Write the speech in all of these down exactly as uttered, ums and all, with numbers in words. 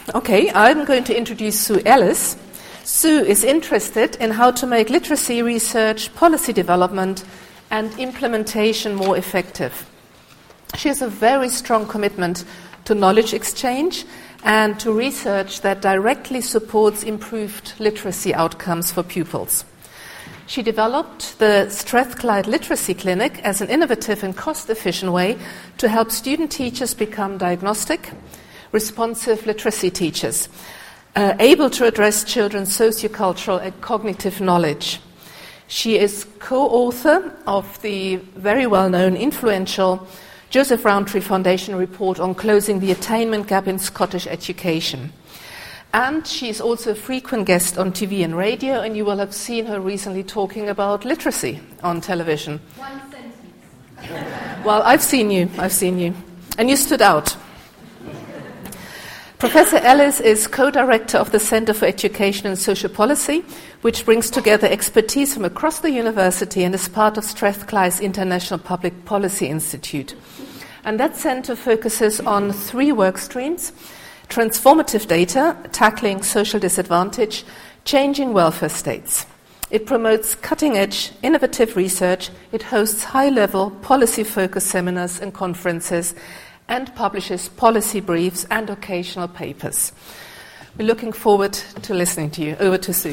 Okay, I'm going to introduce Sue Ellis. Sue is interested in how to make literacy research, policy development, and implementation more effective. She has a very strong commitment to knowledge exchange and to research that directly supports improved literacy outcomes for pupils. She developed the Strathclyde Literacy Clinic as an innovative and cost-efficient way to help student teachers become diagnostic, responsive literacy teachers, uh, able to address children's sociocultural and cognitive knowledge. She is co-author of the very well-known, influential Joseph Rowntree Foundation report on closing the attainment gap in Scottish education. And she is also a frequent guest on T V and radio, and you will have seen her recently talking about literacy on television. One sentence. Well, I've seen you, I've seen you. And you stood out. Professor Ellis is co-director of the Centre for Education and Social Policy, which brings together expertise from across the university and is part of Strathclyde's International Public Policy Institute. And that centre focuses on three work streams: transformative data, tackling social disadvantage, changing welfare states. It promotes cutting-edge, innovative research, it hosts high-level, policy-focused seminars and conferences, and publishes policy briefs and occasional papers. We're looking forward to listening to you. Over to Sue.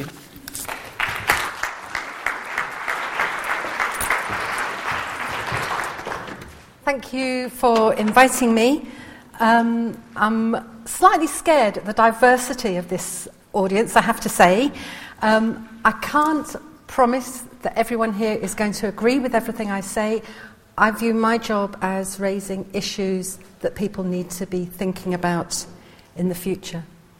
Thank you for inviting me. Um, I'm slightly scared at the diversity of this audience, I have to say. Um, I can't promise that everyone here is going to agree with everything I say. I view my job as raising issues that people need to be thinking about in the future.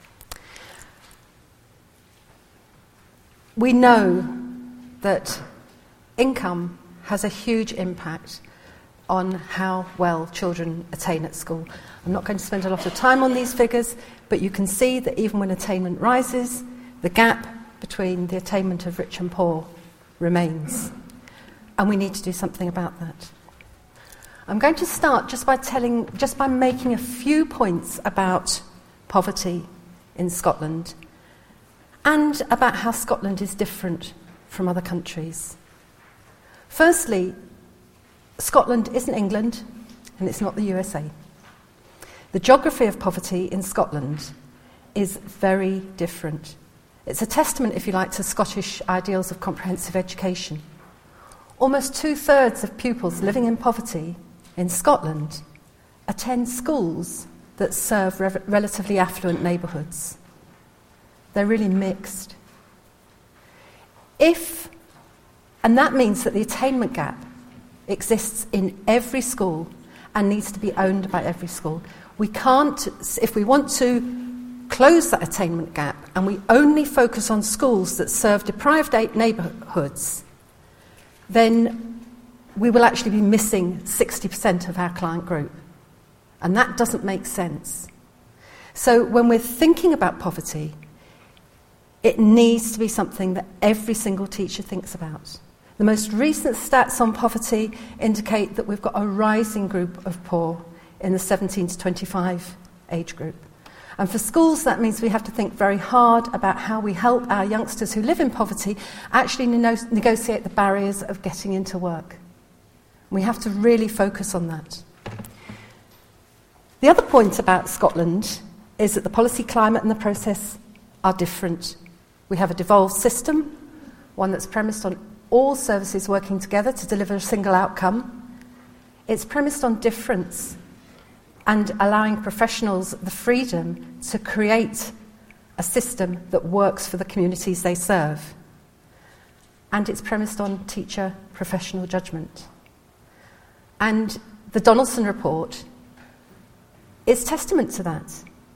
We know that income has a huge impact on how well children attain at school. I'm not going to spend a lot of time on these figures, but you can see that even when attainment rises, the gap between the attainment of rich and poor remains. And we need to do something about that. I'm going to start just by telling, just by making a few points about poverty in Scotland and about how Scotland is different from other countries. Firstly, Scotland isn't England and it's not the U S A. The geography of poverty in Scotland is very different. It's a testament, if you like, to Scottish ideals of comprehensive education. Almost two-thirds of pupils living in poverty in Scotland attend schools that serve re- relatively affluent neighbourhoods. They're really mixed. If, and that means that the attainment gap exists in every school and needs to be owned by every school. We can't, if we want to close that attainment gap and we only focus on schools that serve deprived neighbourhoods, then we will actually be missing sixty percent of our client group. And that doesn't make sense. So when we're thinking about poverty, it needs to be something that every single teacher thinks about. The most recent stats on poverty indicate that we've got a rising group of poor in the seventeen to twenty-five age group. And for schools, that means we have to think very hard about how we help our youngsters who live in poverty actually ne- negotiate the barriers of getting into work. We have to really focus on that. The other point about Scotland is that the policy climate and the process are different. We have a devolved system, one that's premised on all services working together to deliver a single outcome. It's premised on difference and allowing professionals the freedom to create a system that works for the communities they serve. And it's premised on teacher professional judgment. And the Donaldson report is testament to that.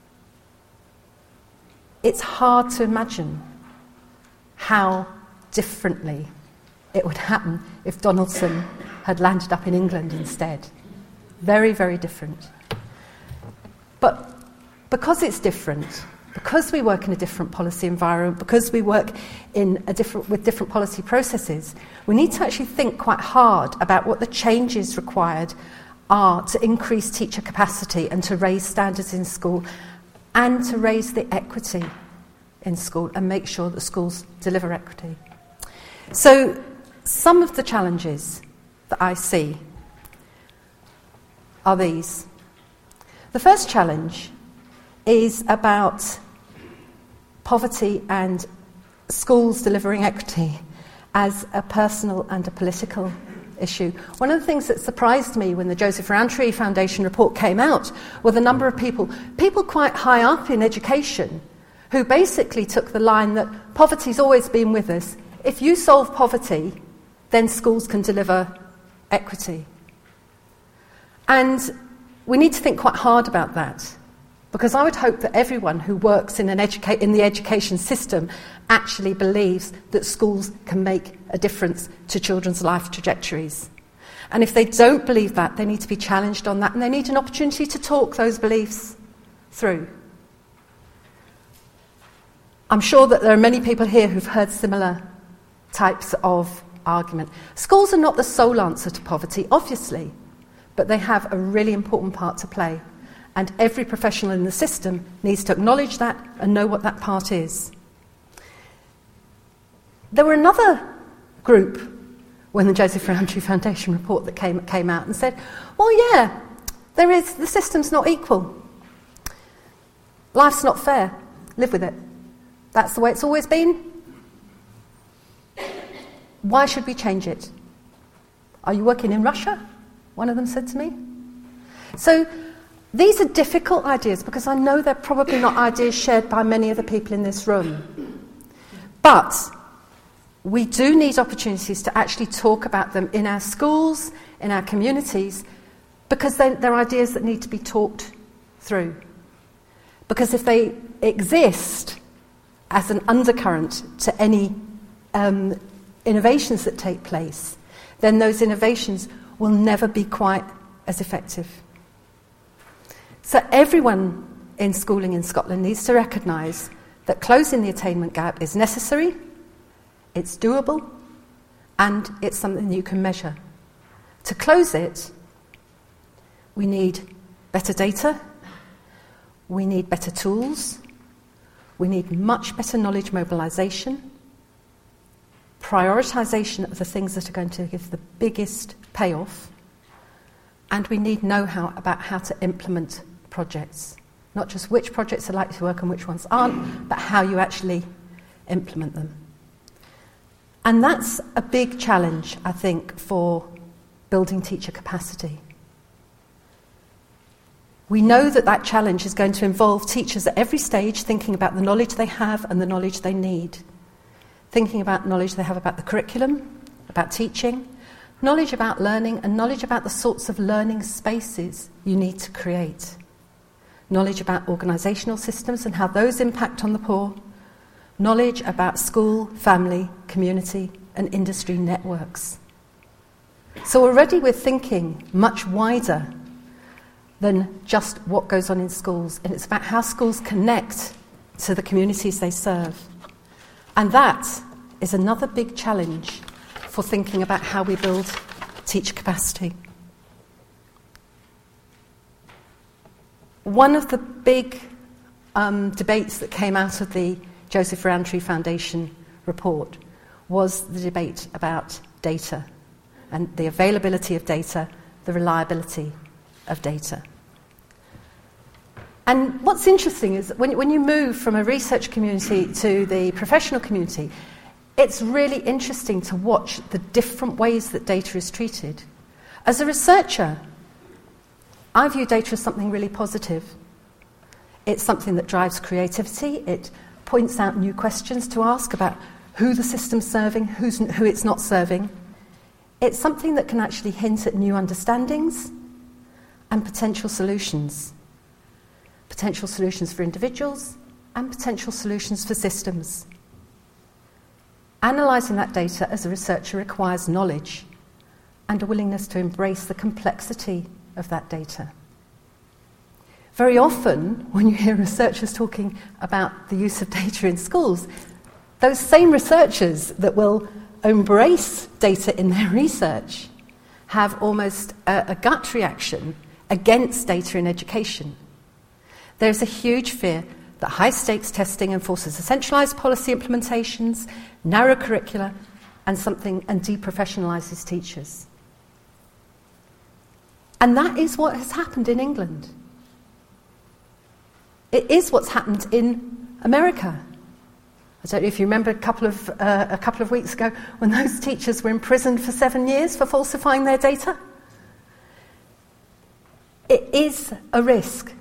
It's hard to imagine how differently it would happen if Donaldson had landed up in England instead. Very, very different. But because it's different, because we work in a different policy environment, because we work in a different, with different policy processes, we need to actually think quite hard about what the changes required are to increase teacher capacity and to raise standards in school and to raise the equity in school and make sure that schools deliver equity. So some of the challenges that I see are these. The first challenge is about poverty and schools delivering equity as a personal and a political issue. One of the things that surprised me when the Joseph Rowntree Foundation report came out were the number of people, people quite high up in education, who basically took the line that poverty's always been with us. If you solve poverty, then schools can deliver equity. And we need to think quite hard about that, because I would hope that everyone who works in, an educa- in the education system actually believes that schools can make a difference to children's life trajectories. And if they don't believe that, they need to be challenged on that, and they need an opportunity to talk those beliefs through. I'm sure that there are many people here who've heard similar types of argument. Schools are not the sole answer to poverty, obviously, but they have a really important part to play. And every professional in the system needs to acknowledge that and know what that part is. There were another group when the Joseph Rowntree Foundation report that came, came out and said, well, yeah, there is, the system's not equal. Life's not fair. Live with it. That's the way it's always been. Why should we change it? Are you working in Russia? One of them said to me. So these are difficult ideas, because I know they're probably not ideas shared by many of the people in this room. But we do need opportunities to actually talk about them in our schools, in our communities, because they, they're ideas that need to be talked through. Because if they exist as an undercurrent to any um, innovations that take place, then those innovations will never be quite as effective. So everyone in schooling in Scotland needs to recognise that closing the attainment gap is necessary, it's doable, and it's something you can measure. To close it, we need better data, we need better tools, we need much better knowledge mobilisation, prioritisation of the things that are going to give the biggest payoff, and we need know-how about how to implement projects. Not just which projects are likely to work and which ones aren't, but how you actually implement them. And that's a big challenge, I think, for building teacher capacity. We know that that challenge is going to involve teachers at every stage thinking about the knowledge they have and the knowledge they need. Thinking about knowledge they have about the curriculum, about teaching, knowledge about learning, and knowledge about the sorts of learning spaces you need to create. Knowledge about organisational systems and how those impact on the poor. Knowledge about school, family, community, and industry networks. So already we're thinking much wider than just what goes on in schools, and it's about how schools connect to the communities they serve. And that is another big challenge for thinking about how we build teacher capacity. One of the big um, debates that came out of the Joseph Rowntree Foundation report was the debate about data and the availability of data, the reliability of data. And what's interesting is that when, when you move from a research community to the professional community, it's really interesting to watch the different ways that data is treated. As a researcher, I view data as something really positive. It's something that drives creativity. It points out new questions to ask about who the system's serving, who's, who it's not serving. It's something that can actually hint at new understandings and potential solutions. Potential solutions for individuals and potential solutions for systems. Analysing that data as a researcher requires knowledge and a willingness to embrace the complexity of that data. Very often, when you hear researchers talking about the use of data in schools, those same researchers that will embrace data in their research have almost a, a gut reaction against data in education. There's a huge fear that high-stakes testing enforces centralised policy implementations, narrow curricula, and something and deprofessionalises teachers. And that is what has happened in England. It is what's happened in America. I don't know if you remember a couple of uh, a couple of weeks ago when those teachers were imprisoned for seven years for falsifying their data. It is a risk.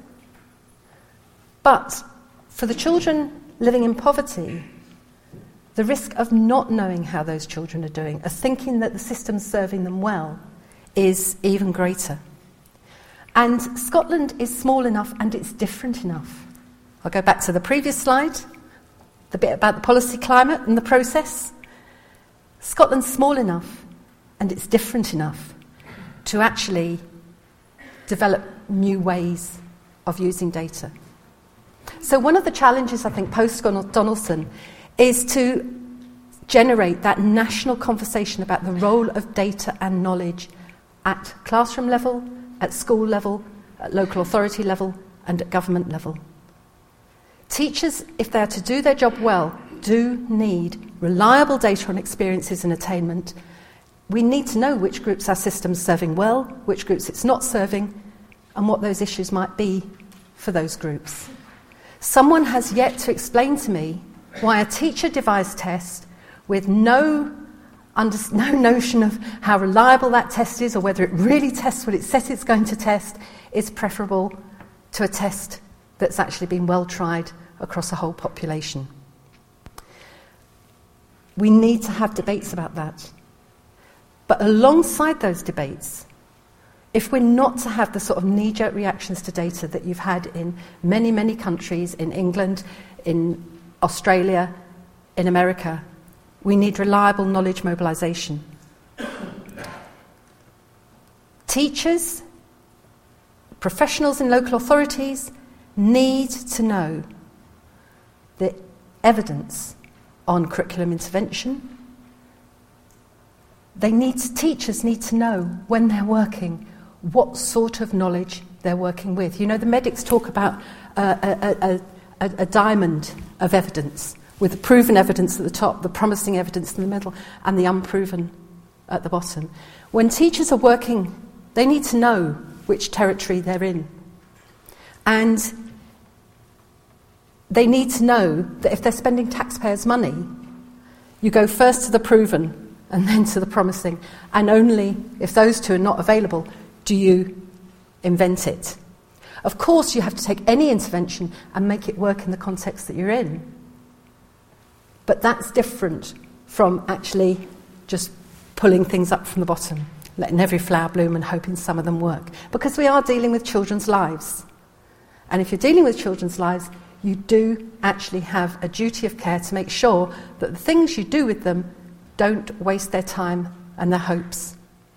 But for the children living in poverty, the risk of not knowing how those children are doing, of thinking that the system's serving them well, is even greater. And Scotland is small enough and it's different enough. I'll go back to the previous slide, the bit about the policy climate and the process. Scotland's small enough and it's different enough to actually develop new ways of using data. So one of the challenges, I think, post-Donaldson is to generate that national conversation about the role of data and knowledge at classroom level, at school level, at local authority level, and at government level. Teachers, if they are to do their job well, do need reliable data on experiences and attainment. We need to know which groups our system's serving well, which groups it's not serving, and what those issues might be for those groups. Someone has yet to explain to me why a teacher devised test with no, under, no notion of how reliable that test is or whether it really tests what it says it's going to test is preferable to a test that's actually been well tried across a whole population. We need to have debates about that. But alongside those debates, if we're not to have the sort of knee-jerk reactions to data that you've had in many, many countries, in England, in Australia, in America, we need reliable knowledge mobilisation. Teachers, professionals in local authorities need to know the evidence on curriculum intervention. They need to, teachers need to know when they're working what sort of knowledge they're working with. You know, the medics talk about uh, a, a, a, a diamond of evidence, with the proven evidence at the top, the promising evidence in the middle, and the unproven at the bottom. When teachers are working, they need to know which territory they're in. And they need to know that if they're spending taxpayers' money, you go first to the proven and then to the promising, and only if those two are not available do you invent it. Of course, you have to take any intervention and make it work in the context that you're in. But that's different from actually just pulling things up from the bottom, letting every flower bloom and hoping some of them work. Because we are dealing with children's lives. And if you're dealing with children's lives, you do actually have a duty of care to make sure that the things you do with them don't waste their time and their hopes.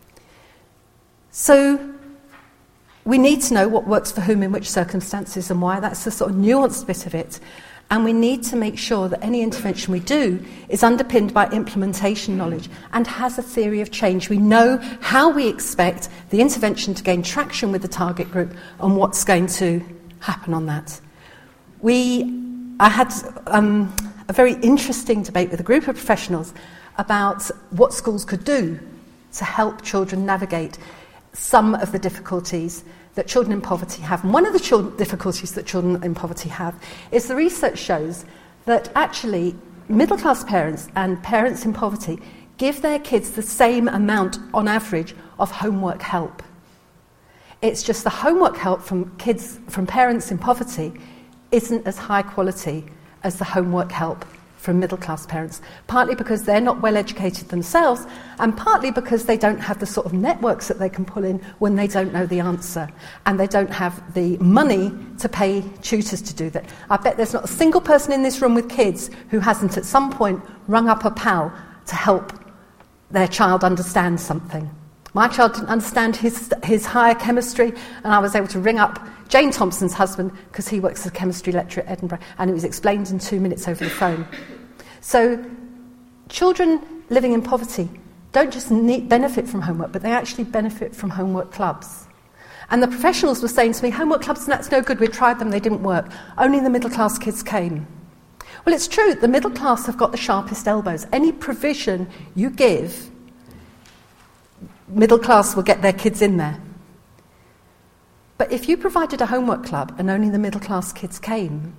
So we need to know what works for whom in which circumstances and why. That's the sort of nuanced bit of it. And we need to make sure that any intervention we do is underpinned by implementation knowledge and has a theory of change. We know how we expect the intervention to gain traction with the target group and what's going to happen on that. We, I had um, a very interesting debate with a group of professionals about what schools could do to help children navigate some of the difficulties that children in poverty have. And one of the children, difficulties that children in poverty have is the research shows that actually middle-class parents and parents in poverty give their kids the same amount on average of homework help. It's just the homework help from kids, from parents in poverty isn't as high quality as the homework help from middle-class parents, partly because they're not well educated themselves, and partly because they don't have the sort of networks that they can pull in when they don't know the answer, and they don't have the money to pay tutors to do that. I bet there's not a single person in this room with kids who hasn't at some point rung up a pal to help their child understand something. My child didn't understand his, his higher chemistry, and I was able to ring up Jane Thompson's husband, because he works as a chemistry lecturer at Edinburgh, and it was explained in two minutes over the phone. So children living in poverty don't just need, benefit from homework, but they actually benefit from homework clubs. And the professionals were saying to me, homework clubs, that's no good, we tried them, they didn't work. Only the middle class kids came. Well, it's true, the middle class have got the sharpest elbows. Any provision you give, middle class will get their kids in there. But if you provided a homework club and only the middle class kids came,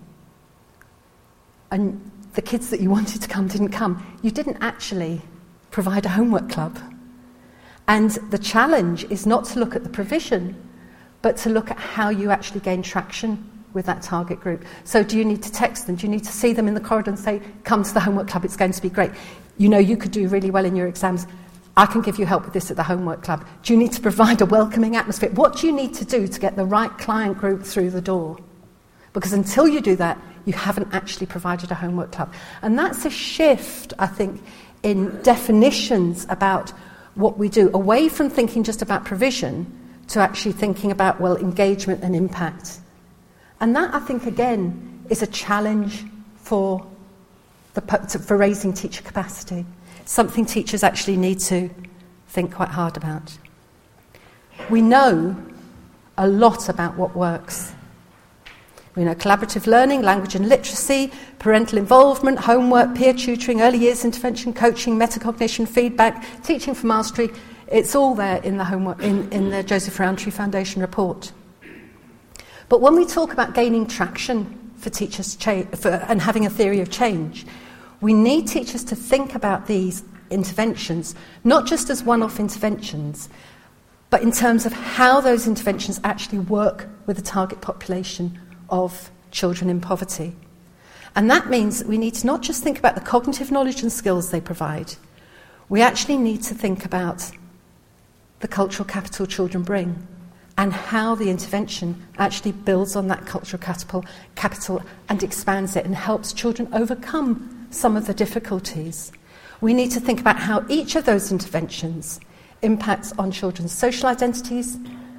and the kids that you wanted to come didn't come, you didn't actually provide a homework club. And the challenge is not to look at the provision, but to look at how you actually gain traction with that target group. So do you need to text them? Do you need to see them in the corridor and say, come to the homework club, it's going to be great. You know you could do really well in your exams. I can give you help with this at the homework club. Do you need to provide a welcoming atmosphere? What do you need to do to get the right client group through the door? Because until you do that, you haven't actually provided a homework club. And that's a shift, I think, in definitions about what we do, away from thinking just about provision to actually thinking about, well, engagement and impact. And that, I think, again, is a challenge for, the, for raising teacher capacity. Something teachers actually need to think quite hard about. We know a lot about what works. We know collaborative learning, language and literacy, parental involvement, homework, peer tutoring, early years intervention, coaching, metacognition, feedback, teaching for mastery. It's all there in the homework in, in the Joseph Rowntree Foundation report. But when we talk about gaining traction for teachers cha- for, and having a theory of change, we need teachers to think about these interventions, not just as one-off interventions, but in terms of how those interventions actually work with the target population of children in poverty. And that means that we need to not just think about the cognitive knowledge and skills they provide, we actually need to think about the cultural capital children bring and how the intervention actually builds on that cultural capital, capital and expands it and helps children overcome some of the difficulties. We need to think about how each of those interventions impacts on children's social identities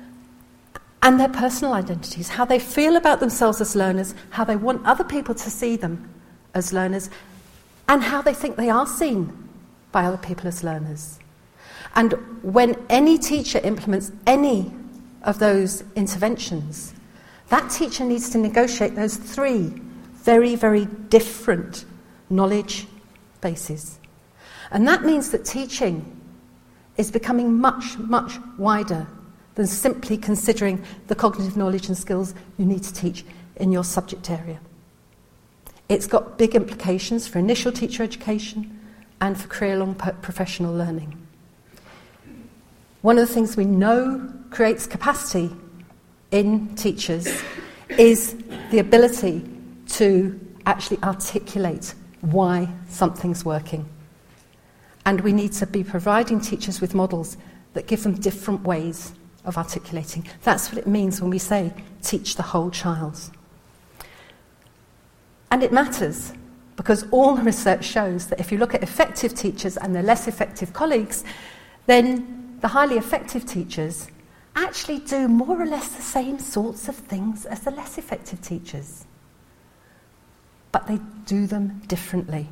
and their personal identities, how they feel about themselves as learners, how they want other people to see them as learners, and how they think they are seen by other people as learners. And when any teacher implements any of those interventions, that teacher needs to negotiate those three very, very different knowledge bases. And that means that teaching is becoming much, much wider than simply considering the cognitive knowledge and skills you need to teach in your subject area. It's got big implications for initial teacher education and for career-long professional learning. One of the things we know creates capacity in teachers is the ability to actually articulate why something's working. And we need to be providing teachers with models that give them different ways of articulating. That's what it means when we say teach the whole child. And it matters because all the research shows that if you look at effective teachers and their less effective colleagues, then the highly effective teachers actually do more or less the same sorts of things as the less effective teachers. But they do them differently.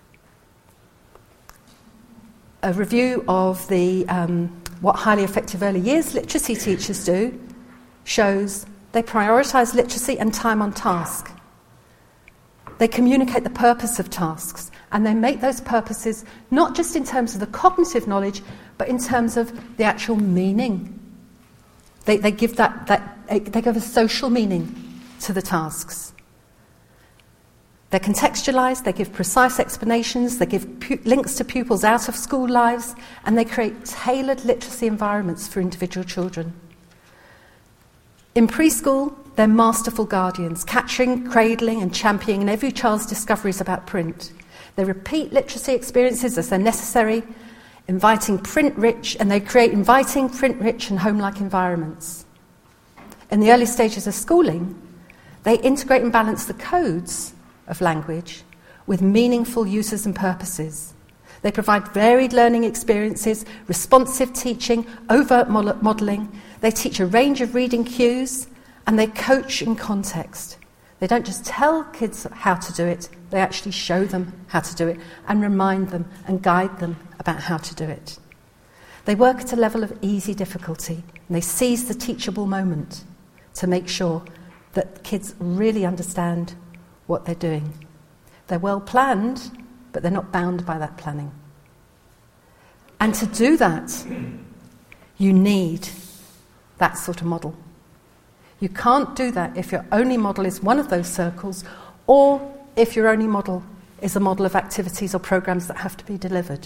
A review of the um, what highly effective early years literacy teachers do shows they prioritise literacy and time on task. They communicate the purpose of tasks, and they make those purposes not just in terms of the cognitive knowledge, but in terms of the actual meaning. They, they give that, that they give a social meaning to the tasks. They're contextualised, they give precise explanations, they give pu- links to pupils' out-of-school lives, and they create tailored literacy environments for individual children. In preschool, they're masterful guardians, capturing, cradling and championing every child's discoveries about print. They repeat literacy experiences as they're necessary, inviting print-rich, and they create inviting, print-rich and home-like environments. In the early stages of schooling, they integrate and balance the codes of language with meaningful uses and purposes. They provide varied learning experiences, responsive teaching, overt modelling. They teach a range of reading cues, and they coach in context. They don't just tell kids how to do it, they actually show them how to do it and remind them and guide them about how to do it. They work at a level of easy difficulty, and they seize the teachable moment to make sure that kids really understand what they're doing. They're well planned, but they're not bound by that planning. And to do that, you need that sort of model. You can't do that if your only model is one of those circles, or if your only model is a model of activities or programs that have to be delivered.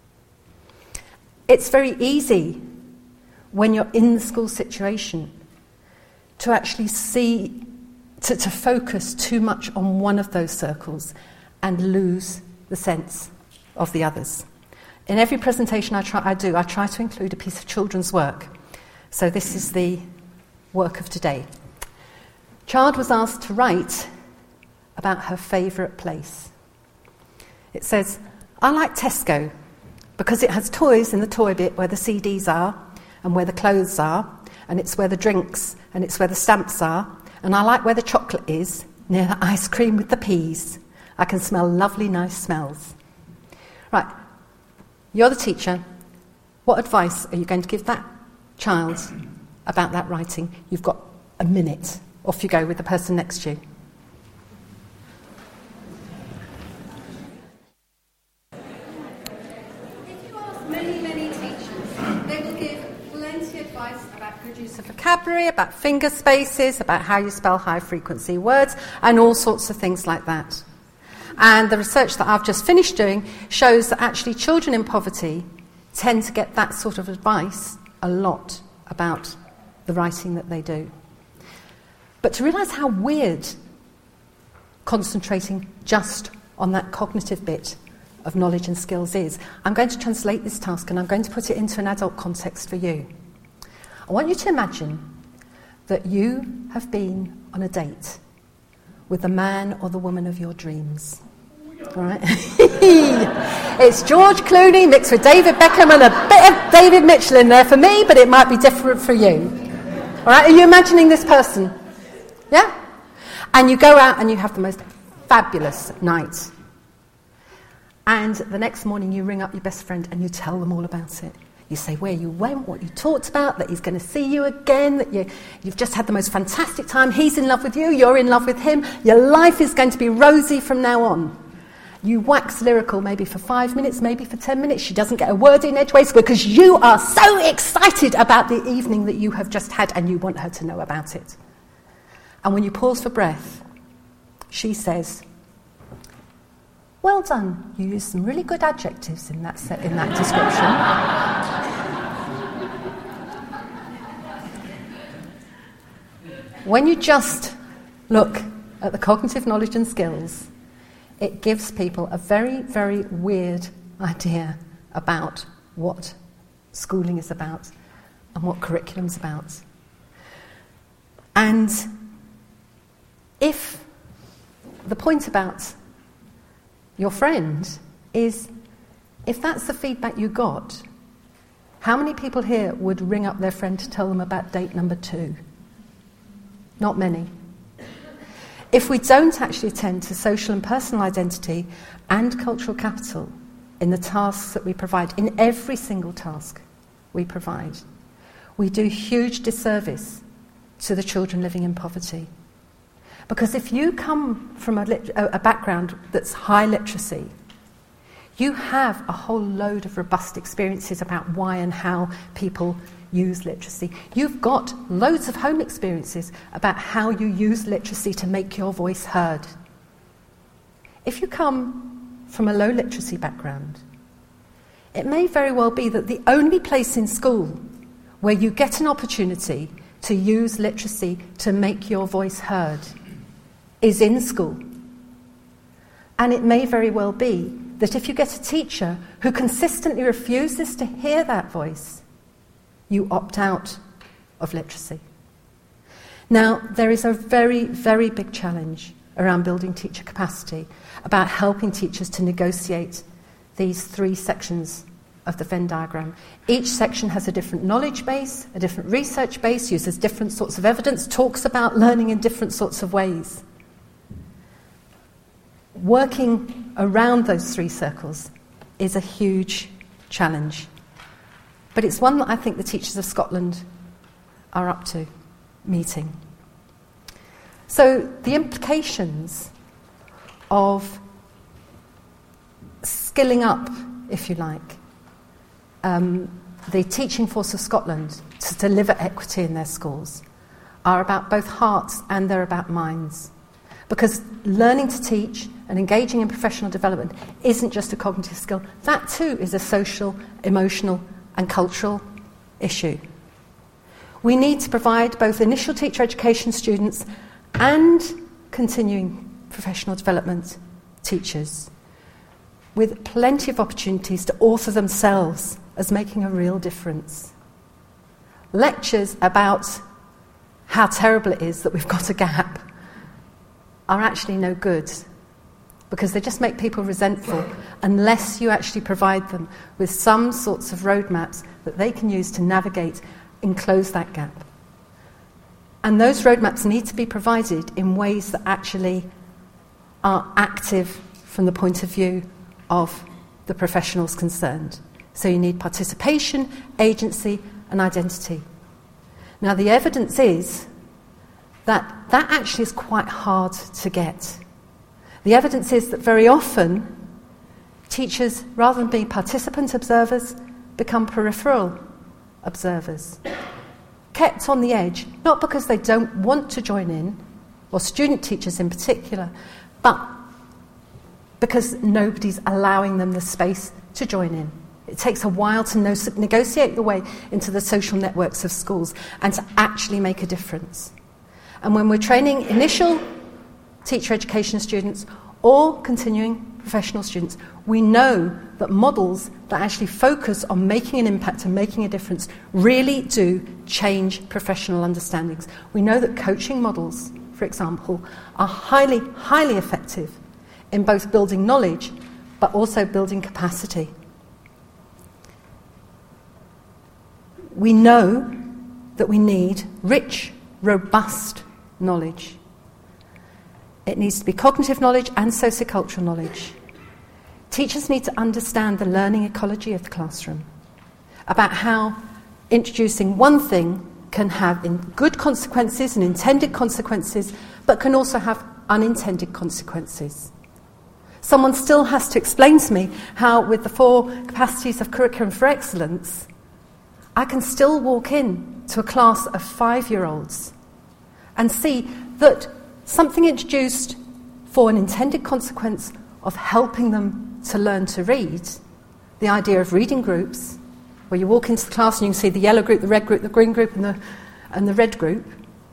It's very easy when you're in the school situation to actually see, to, to focus too much on one of those circles and lose the sense of the others. In every presentation I, try, I do, I try to include a piece of children's work. So this is the work of today. Child was asked to write about her favourite place. It says, I like Tesco because it has toys in the toy bit where the C Ds are and where the clothes are, and it's where the drinks and it's where the stamps are, and I like where the chocolate is, near the ice cream with the peas. I can smell lovely, nice smells. Right, you're the teacher. What advice are you going to give that child about that writing? You've got a minute. Off you go with the person next to you. If you ask many, many teachers, they will give plenty of advice about good use of vocabulary, about finger spaces, about how you spell high-frequency words, and all sorts of things like that. And the research that I've just finished doing shows that actually children in poverty tend to get that sort of advice a lot about the writing that they do. But to realise how weird concentrating just on that cognitive bit of knowledge and skills is, I'm going to translate this task and I'm going to put it into an adult context for you. I want you to imagine that you have been on a date with the man or the woman of your dreams. All right? It's George Clooney mixed with David Beckham and a bit of David Mitchell in there for me, but it might be different for you. All right? Are you imagining this person? Yeah? And you go out and you have the most fabulous night. And the next morning you ring up your best friend and you tell them all about it. You say where you went, what you talked about, that he's going to see you again, that you, you've just had the most fantastic time, he's in love with you, you're in love with him, your life is going to be rosy from now on. You wax lyrical maybe for five minutes, maybe for ten minutes, she doesn't get a word in edgeways because you are so excited about the evening that you have just had and you want her to know about it. And when you pause for breath, she says, well done, you used some really good adjectives in that set, in that description. When you just look at the cognitive knowledge and skills, it gives people a very, very weird idea about what schooling is about and what curriculum's about. And if the point about your friend is, if that's the feedback you got, how many people here would ring up their friend to tell them about date number two? Not many. If we don't actually attend to social and personal identity and cultural capital in the tasks that we provide, in every single task we provide, we do huge disservice to the children living in poverty. Because if you come from a, lit- a background that's high literacy, you have a whole load of robust experiences about why and how people use literacy. You've got loads of home experiences about how you use literacy to make your voice heard. If you come from a low literacy background, it may very well be that the only place in school where you get an opportunity to use literacy to make your voice heard is in school. And it may very well be that if you get a teacher who consistently refuses to hear that voice, you opt out of literacy. Now, there is a very, very big challenge around building teacher capacity, about helping teachers to negotiate these three sections of the Venn diagram. Each section has a different knowledge base, a different research base, uses different sorts of evidence, talks about learning in different sorts of ways. Working around those three circles is a huge challenge. But it's one that I think the Teachers of Scotland are up to meeting. So the implications of skilling up, if you like, um, the teaching force of Scotland to deliver equity in their schools are about both hearts and they're about minds. Because learning to teach and engaging in professional development isn't just a cognitive skill. That too is a social, emotional and cultural issue. We need to provide both initial teacher education students and continuing professional development teachers with plenty of opportunities to author themselves as making a real difference. Lectures about how terrible it is that we've got a gap are actually no good, because they just make people resentful unless you actually provide them with some sorts of roadmaps that they can use to navigate and close that gap. And those roadmaps need to be provided in ways that actually are active from the point of view of the professionals concerned. So you need participation, agency, and identity. Now, the evidence is that that actually is quite hard to get. The evidence is that very often teachers, rather than being participant observers, become peripheral observers, kept on the edge, not because they don't want to join in, or student teachers in particular, but because nobody's allowing them the space to join in. It takes a while to no- negotiate your way into the social networks of schools and to actually make a difference. And when we're training initial teacher education students or continuing professional students, we know that models that actually focus on making an impact and making a difference really do change professional understandings. We know that coaching models, for example, are highly, highly effective in both building knowledge but also building capacity. We know that we need rich, robust knowledge. It needs to be cognitive knowledge and sociocultural knowledge. Teachers need to understand the learning ecology of the classroom, about how introducing one thing can have in good consequences and intended consequences, but can also have unintended consequences. Someone still has to explain to me how, with the four capacities of Curriculum for Excellence, I can still walk in to a class of five-year-olds and see that something introduced for an intended consequence of helping them to learn to read, the idea of reading groups, where you walk into the class and you can see the yellow group, the red group, the green group, and the, and the red group,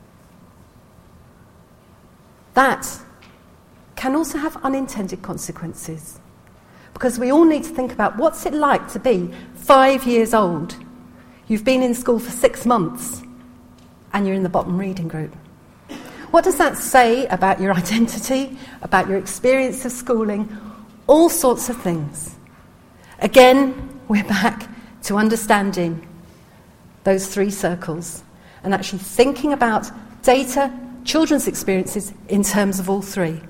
that can also have unintended consequences. Because we all need to think about what's it like to be five years old. You've been in school for six months and you're in the bottom reading group. What does that say about your identity, about your experience of schooling, all sorts of things? Again, we're back to understanding those three circles and actually thinking about data, children's experiences in terms of all three.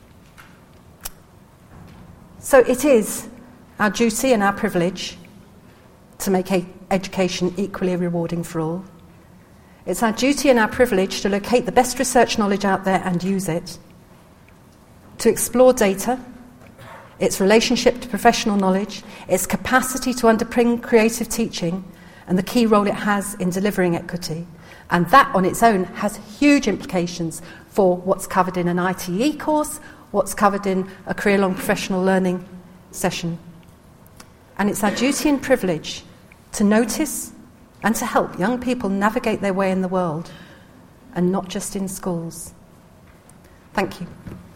So it is our duty and our privilege to make education equally rewarding for all. It's our duty and our privilege to locate the best research knowledge out there and use it, to explore data, its relationship to professional knowledge, its capacity to underpin creative teaching, and the key role it has in delivering equity. And that on its own has huge implications for what's covered in an I T E course, what's covered in a career-long professional learning session. And it's our duty and privilege to notice and to help young people navigate their way in the world, and not just in schools. Thank you.